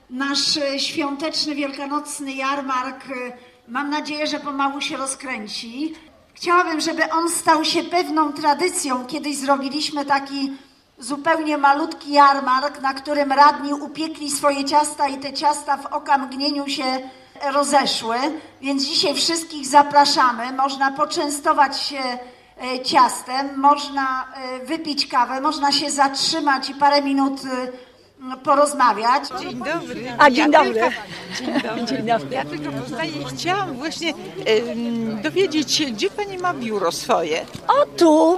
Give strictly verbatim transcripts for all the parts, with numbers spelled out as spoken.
Nasz świąteczny, wielkanocny jarmark, mam nadzieję, że pomału się rozkręci. Chciałabym, żeby on stał się pewną tradycją. Kiedyś zrobiliśmy taki zupełnie malutki jarmark, na którym radni upiekli swoje ciasta i te ciasta w okamgnieniu się rozeszły. Więc dzisiaj wszystkich zapraszamy. Można poczęstować się ciastem, można wypić kawę, można się zatrzymać i parę minut porozmawiać. Dzień dobry. A dzień dobry. Ja dzień dobry. Dzień dobry. Ja tylko poznaję i chciałam właśnie e, dowiedzieć się, gdzie pani ma biuro swoje. O tu,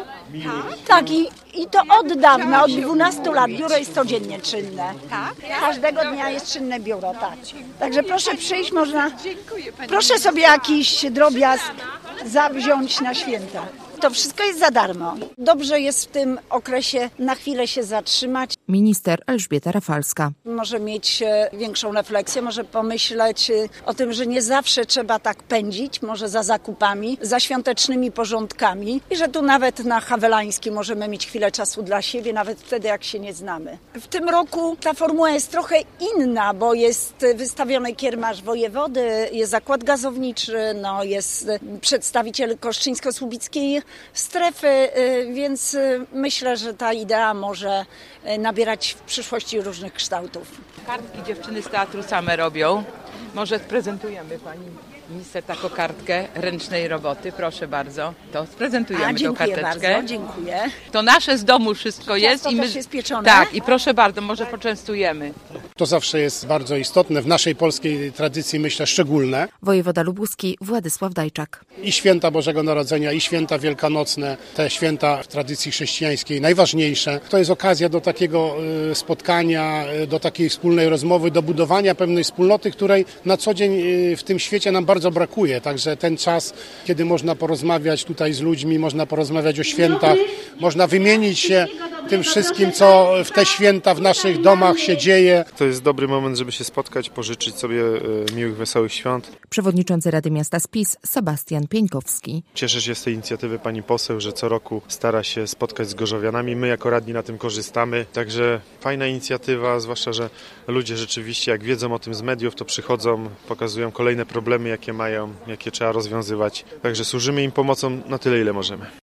tak i, i to od dawna, od dwunastu lat. Biuro jest codziennie czynne. Tak? Każdego dnia jest czynne biuro, tak. Także proszę przyjść, można, Dziękuję pani. proszę sobie jakiś drobiazg zawziąć na święta. To wszystko jest za darmo. Dobrze jest w tym okresie na chwilę się zatrzymać. Minister Elżbieta Rafalska. Może mieć większą refleksję, może pomyśleć o tym, że nie zawsze trzeba tak pędzić, może za zakupami, za świątecznymi porządkami i że tu nawet na Hawelańskiej możemy mieć chwilę czasu dla siebie, nawet wtedy jak się nie znamy. W tym roku ta formuła jest trochę inna, bo jest wystawiony kiermasz wojewody, jest zakład gazowniczy, no jest przedstawiciel koszczyńsko-słubickiej strefy, więc myślę, że ta idea może nabierać w przyszłości różnych kształtów. Kartki dziewczyny z teatru same robią. Może sprezentujemy pani minister taką kartkę ręcznej roboty. Proszę bardzo. To sprezentujemy A, tą dziękuję karteczkę. bardzo, dziękuję. To nasze z domu wszystko jest. Ciasto też jest pieczone? Tak, i proszę bardzo, może poczęstujemy. To zawsze jest bardzo istotne, w naszej polskiej tradycji myślę szczególne. Wojewoda lubuski Władysław Dajczak. I święta Bożego Narodzenia, i święta wielkanocne, te święta w tradycji chrześcijańskiej najważniejsze. To jest okazja do takiego spotkania, do takiej wspólnej rozmowy, do budowania pewnej wspólnoty, której na co dzień w tym świecie nam bardzo brakuje. Także ten czas, kiedy można porozmawiać tutaj z ludźmi, można porozmawiać o świętach, można wymienić się tym wszystkim, co w te święta w naszych domach się dzieje. To jest dobry moment, żeby się spotkać, pożyczyć sobie miłych, wesołych świąt. Przewodniczący Rady Miasta z PiS Sebastian Pieńkowski. Cieszę się z tej inicjatywy pani poseł, że co roku stara się spotkać z gorzowianami. My jako radni na tym korzystamy. Także fajna inicjatywa, zwłaszcza, że ludzie rzeczywiście jak wiedzą o tym z mediów, to przychodzą, pokazują kolejne problemy, jakie mają, jakie trzeba rozwiązywać. Także służymy im pomocą na tyle, ile możemy.